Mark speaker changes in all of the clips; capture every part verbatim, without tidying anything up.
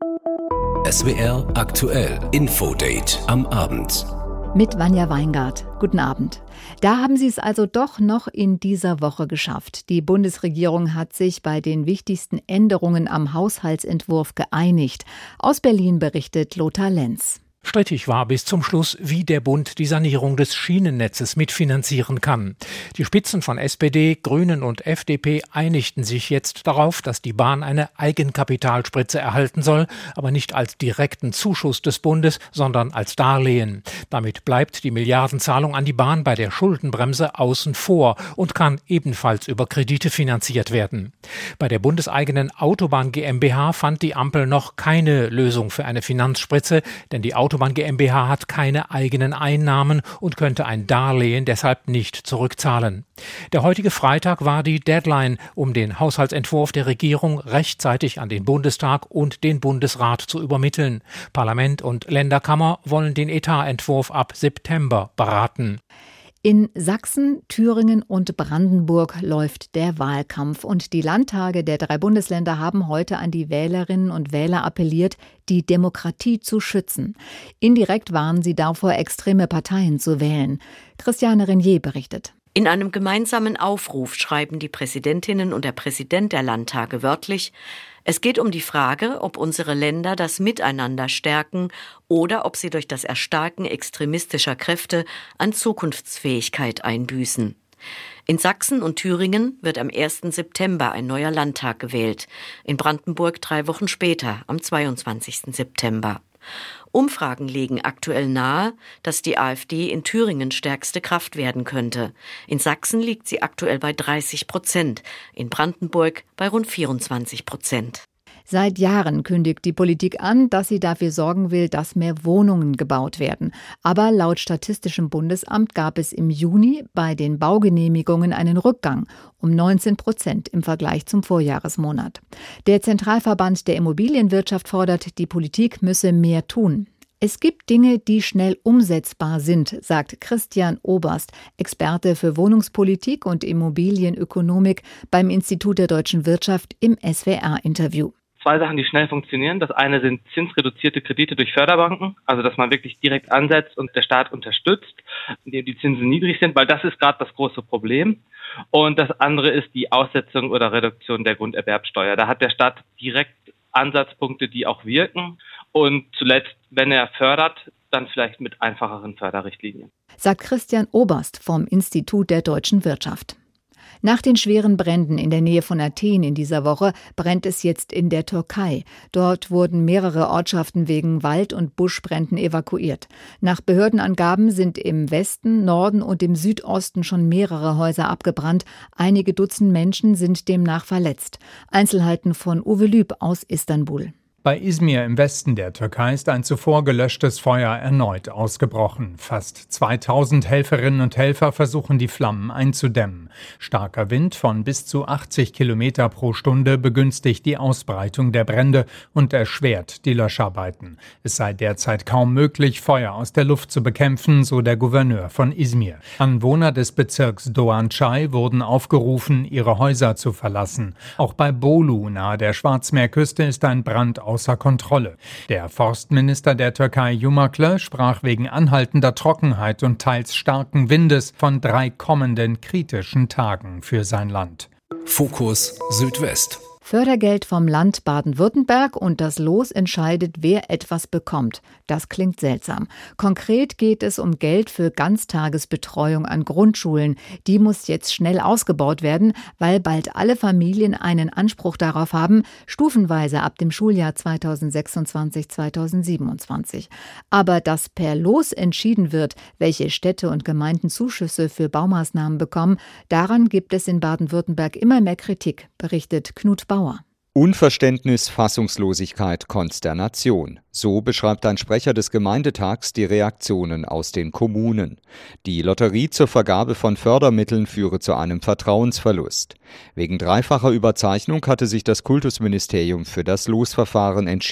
Speaker 1: S W R aktuell Infodate am Abend.
Speaker 2: Mit Vanja Weingart. Guten Abend. Da haben sie es also doch noch in dieser Woche geschafft. Die Bundesregierung hat sich bei den wichtigsten Änderungen am Haushaltsentwurf geeinigt. Aus Berlin berichtet Lothar Lenz.
Speaker 3: Strittig war bis zum Schluss, wie der Bund die Sanierung des Schienennetzes mitfinanzieren kann. Die Spitzen von S P D, Grünen und F D P einigten sich jetzt darauf, dass die Bahn eine Eigenkapitalspritze erhalten soll, aber nicht als direkten Zuschuss des Bundes, sondern als Darlehen. Damit bleibt die Milliardenzahlung an die Bahn bei der Schuldenbremse außen vor und kann ebenfalls über Kredite finanziert werden. Bei der bundeseigenen Autobahn GmbH fand die Ampel noch keine Lösung für eine Finanzspritze, denn die Autobahn GmbH hat keine eigenen Einnahmen und könnte ein Darlehen deshalb nicht zurückzahlen. Der heutige Freitag war die Deadline, um den Haushaltsentwurf der Regierung rechtzeitig an den Bundestag und den Bundesrat zu übermitteln. Parlament und Länderkammer wollen den Etatentwurf ab September beraten.
Speaker 2: In Sachsen, Thüringen und Brandenburg läuft der Wahlkampf und die Landtage der drei Bundesländer haben heute an die Wählerinnen und Wähler appelliert, die Demokratie zu schützen. Indirekt warnen sie davor, extreme Parteien zu wählen. Christiane Renier berichtet.
Speaker 4: In einem gemeinsamen Aufruf schreiben die Präsidentinnen und der Präsident der Landtage wörtlich: Es geht um die Frage, ob unsere Länder das Miteinander stärken oder ob sie durch das Erstarken extremistischer Kräfte an Zukunftsfähigkeit einbüßen. In Sachsen und Thüringen wird am ersten September ein neuer Landtag gewählt, in Brandenburg drei Wochen später, am zweiundzwanzigsten September. Umfragen legen aktuell nahe, dass die AfD in Thüringen stärkste Kraft werden könnte. In Sachsen liegt sie aktuell bei dreißig Prozent, in Brandenburg bei rund vierundzwanzig Prozent.
Speaker 2: Seit Jahren kündigt die Politik an, dass sie dafür sorgen will, dass mehr Wohnungen gebaut werden. Aber laut Statistischem Bundesamt gab es im Juni bei den Baugenehmigungen einen Rückgang um neunzehn Prozent im Vergleich zum Vorjahresmonat. Der Zentralverband der Immobilienwirtschaft fordert, die Politik müsse mehr tun. Es gibt Dinge, die schnell umsetzbar sind, sagt Christian Oberst, Experte für Wohnungspolitik und Immobilienökonomik beim Institut der Deutschen Wirtschaft im S W R-Interview.
Speaker 5: Zwei Sachen, die schnell funktionieren. Das eine sind zinsreduzierte Kredite durch Förderbanken, also dass man wirklich direkt ansetzt und der Staat unterstützt, indem die Zinsen niedrig sind, weil das ist gerade das große Problem. Und das andere ist die Aussetzung oder Reduktion der Grunderwerbsteuer. Da hat der Staat direkt Ansatzpunkte, die auch wirken. Und zuletzt, wenn er fördert, dann vielleicht mit einfacheren Förderrichtlinien.
Speaker 2: Sagt Christian Oberst vom Institut der Deutschen Wirtschaft. Nach den schweren Bränden in der Nähe von Athen in dieser Woche brennt es jetzt in der Türkei. Dort wurden mehrere Ortschaften wegen Wald- und Buschbränden evakuiert. Nach Behördenangaben sind im Westen, Norden und im Südosten schon mehrere Häuser abgebrannt. Einige Dutzend Menschen sind demnach verletzt. Einzelheiten von Uwe Lüb aus Istanbul.
Speaker 6: Bei Izmir im Westen der Türkei ist ein zuvor gelöschtes Feuer erneut ausgebrochen. Fast zweitausend Helferinnen und Helfer versuchen, die Flammen einzudämmen. Starker Wind von bis zu achtzig Kilometer pro Stunde begünstigt die Ausbreitung der Brände und erschwert die Löscharbeiten. Es sei derzeit kaum möglich, Feuer aus der Luft zu bekämpfen, so der Gouverneur von Izmir. Anwohner des Bezirks Doğançay wurden aufgerufen, ihre Häuser zu verlassen. Auch bei Bolu nahe der Schwarzmeerküste ist ein Brand außer Kontrolle. Der Forstminister der Türkei Yumaklı sprach wegen anhaltender Trockenheit und teils starken Windes von drei kommenden kritischen Tagen für sein Land.
Speaker 1: Fokus Südwest.
Speaker 2: Fördergeld vom Land Baden-Württemberg und das Los entscheidet, wer etwas bekommt. Das klingt seltsam. Konkret geht es um Geld für Ganztagesbetreuung an Grundschulen. Die muss jetzt schnell ausgebaut werden, weil bald alle Familien einen Anspruch darauf haben, stufenweise ab dem Schuljahr zweitausendsechsundzwanzig zweitausendsiebenundzwanzig. Aber dass per Los entschieden wird, welche Städte und Gemeinden Zuschüsse für Baumaßnahmen bekommen, daran gibt es in Baden-Württemberg immer mehr Kritik, berichtet Knut Bauer.
Speaker 7: Unverständnis, Fassungslosigkeit, Konsternation. So beschreibt ein Sprecher des Gemeindetags die Reaktionen aus den Kommunen. Die Lotterie zur Vergabe von Fördermitteln führe zu einem Vertrauensverlust. Wegen dreifacher Überzeichnung hatte sich das Kultusministerium für das Losverfahren entschieden.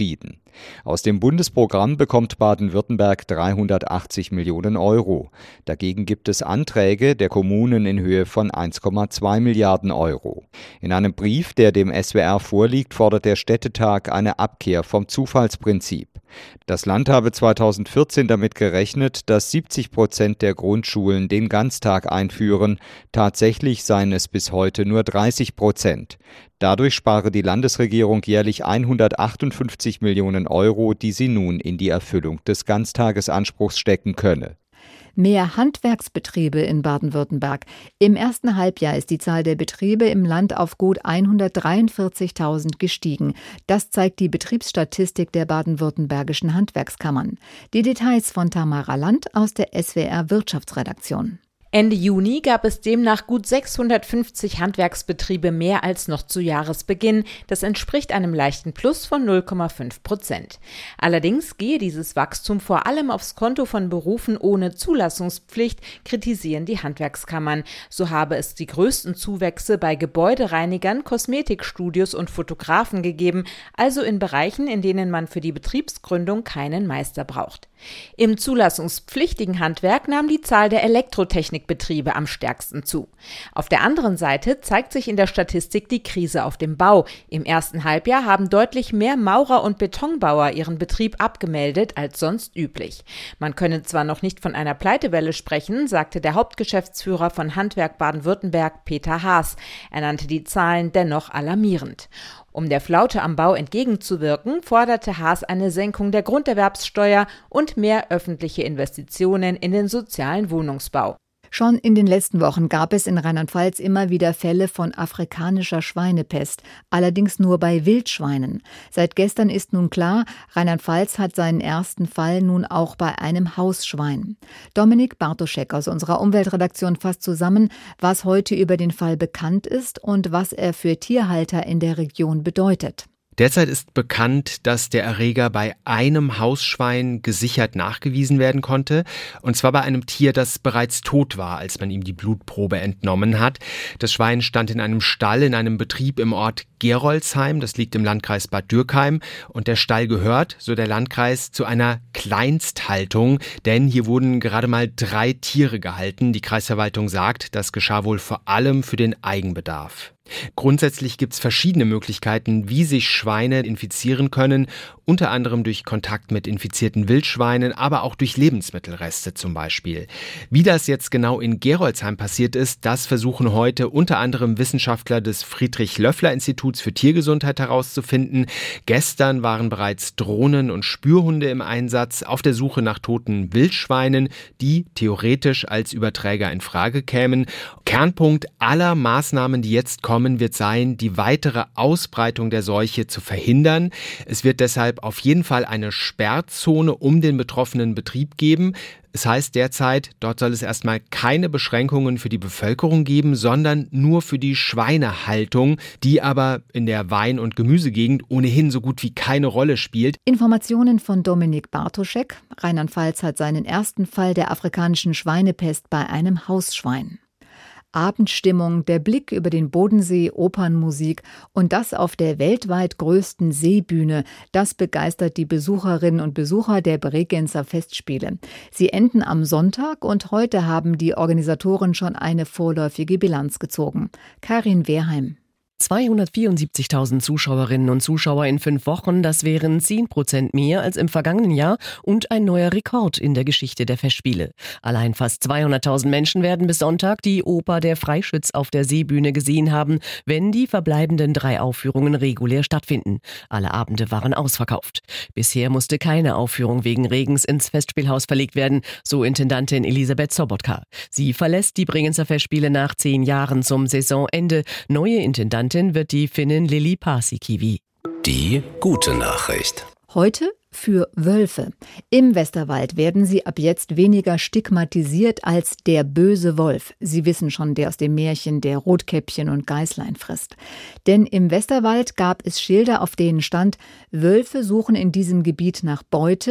Speaker 7: Aus dem Bundesprogramm bekommt Baden-Württemberg dreihundertachtzig Millionen Euro. Dagegen gibt es Anträge der Kommunen in Höhe von eins Komma zwei Milliarden Euro. In einem Brief, der dem S W R vorliegt, fordert der Städtetag eine Abkehr vom Zufallsprinzip. Das Land habe zweitausendvierzehn damit gerechnet, dass siebzig Prozent der Grundschulen den Ganztag einführen. Tatsächlich seien es bis heute nur dreißig Prozent. Dadurch spare die Landesregierung jährlich hundertachtundfünfzig Millionen Euro, die sie nun in die Erfüllung des Ganztagesanspruchs stecken könne.
Speaker 2: Mehr Handwerksbetriebe in Baden-Württemberg. Im ersten Halbjahr ist die Zahl der Betriebe im Land auf gut hundertdreiundvierzigtausend gestiegen. Das zeigt die Betriebsstatistik der baden-württembergischen Handwerkskammern. Die Details von Tamara Land aus der S W R Wirtschaftsredaktion.
Speaker 8: Ende Juni gab es demnach gut sechshundertfünfzig Handwerksbetriebe mehr als noch zu Jahresbeginn. Das entspricht einem leichten Plus von null Komma fünf Prozent. Allerdings gehe dieses Wachstum vor allem aufs Konto von Berufen ohne Zulassungspflicht, kritisieren die Handwerkskammern. So habe es die größten Zuwächse bei Gebäudereinigern, Kosmetikstudios und Fotografen gegeben, also in Bereichen, in denen man für die Betriebsgründung keinen Meister braucht. Im zulassungspflichtigen Handwerk nahm die Zahl der Elektrotechnikbetriebe am stärksten zu. Auf der anderen Seite zeigt sich in der Statistik die Krise auf dem Bau. Im ersten Halbjahr haben deutlich mehr Maurer und Betonbauer ihren Betrieb abgemeldet als sonst üblich. Man könne zwar noch nicht von einer Pleitewelle sprechen, sagte der Hauptgeschäftsführer von Handwerk Baden-Württemberg, Peter Haas. Er nannte die Zahlen dennoch alarmierend. Um der Flaute am Bau entgegenzuwirken, forderte Haas eine Senkung der Grunderwerbssteuer und mehr öffentliche Investitionen in den sozialen Wohnungsbau.
Speaker 2: Schon in den letzten Wochen gab es in Rheinland-Pfalz immer wieder Fälle von afrikanischer Schweinepest, allerdings nur bei Wildschweinen. Seit gestern ist nun klar, Rheinland-Pfalz hat seinen ersten Fall nun auch bei einem Hausschwein. Dominik Bartoschek aus unserer Umweltredaktion fasst zusammen, was heute über den Fall bekannt ist und was er für Tierhalter in der Region bedeutet.
Speaker 9: Derzeit ist bekannt, dass der Erreger bei einem Hausschwein gesichert nachgewiesen werden konnte, und zwar bei einem Tier, das bereits tot war, als man ihm die Blutprobe entnommen hat. Das Schwein stand in einem Stall in einem Betrieb im Ort Gerolzheim, das liegt im Landkreis Bad Dürkheim, und der Stall gehört, so der Landkreis, zu einer Kleinsthaltung, denn hier wurden gerade mal drei Tiere gehalten. Die Kreisverwaltung sagt, das geschah wohl vor allem für den Eigenbedarf. Grundsätzlich gibt es verschiedene Möglichkeiten, wie sich Schweine infizieren können, unter anderem durch Kontakt mit infizierten Wildschweinen, aber auch durch Lebensmittelreste zum Beispiel. Wie das jetzt genau in Gerolzheim passiert ist, das versuchen heute unter anderem Wissenschaftler des Friedrich-Löffler-Instituts für Tiergesundheit herauszufinden. Gestern waren bereits Drohnen und Spürhunde im Einsatz auf der Suche nach toten Wildschweinen, die theoretisch als Überträger in Frage kämen. Kernpunkt aller Maßnahmen, die jetzt kommen, wird sein, die weitere Ausbreitung der Seuche zu verhindern. Es wird deshalb auf jeden Fall eine Sperrzone um den betroffenen Betrieb geben. Es heißt derzeit, dort soll es erstmal keine Beschränkungen für die Bevölkerung geben, sondern nur für die Schweinehaltung, die aber in der Wein- und Gemüsegegend ohnehin so gut wie keine Rolle spielt.
Speaker 2: Informationen von Dominik Bartoschek. Rheinland-Pfalz hat seinen ersten Fall der afrikanischen Schweinepest bei einem Hausschwein. Abendstimmung, der Blick über den Bodensee, Opernmusik und das auf der weltweit größten Seebühne, das begeistert die Besucherinnen und Besucher der Bregenzer Festspiele. Sie enden am Sonntag und heute haben die Organisatoren schon eine vorläufige Bilanz gezogen. Karin Wehrheim.
Speaker 10: zweihundertvierundsiebzigtausend Zuschauerinnen und Zuschauer in fünf Wochen, das wären zehn Prozent mehr als im vergangenen Jahr und ein neuer Rekord in der Geschichte der Festspiele. Allein fast zweihunderttausend Menschen werden bis Sonntag die Oper Der Freischütz auf der Seebühne gesehen haben, wenn die verbleibenden drei Aufführungen regulär stattfinden. Alle Abende waren ausverkauft. Bisher musste keine Aufführung wegen Regens ins Festspielhaus verlegt werden, so Intendantin Elisabeth Sobotka. Sie verlässt die Bregenzer Festspiele nach zehn Jahren zum Saisonende. Neue Intendantin wird die Finnin Lili Paasikivi.
Speaker 1: Die gute Nachricht.
Speaker 2: Heute für Wölfe. Im Westerwald werden sie ab jetzt weniger stigmatisiert als der böse Wolf. Sie wissen schon, der aus dem Märchen, der Rotkäppchen und Geißlein frisst. Denn im Westerwald gab es Schilder, auf denen stand: Wölfe suchen in diesem Gebiet nach Beute,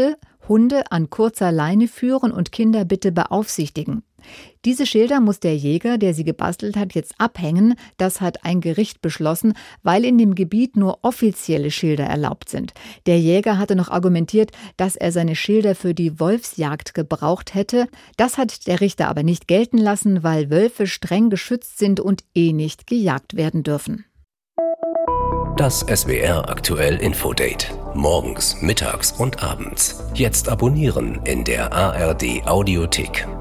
Speaker 2: Hunde an kurzer Leine führen und Kinder bitte beaufsichtigen. Diese Schilder muss der Jäger, der sie gebastelt hat, jetzt abhängen. Das hat ein Gericht beschlossen, weil in dem Gebiet nur offizielle Schilder erlaubt sind. Der Jäger hatte noch argumentiert, dass er seine Schilder für die Wolfsjagd gebraucht hätte. Das hat der Richter aber nicht gelten lassen, weil Wölfe streng geschützt sind und eh nicht gejagt werden dürfen.
Speaker 1: Das S W R Aktuell Infodate. Morgens, mittags und abends. Jetzt abonnieren in der A R D Audiothek.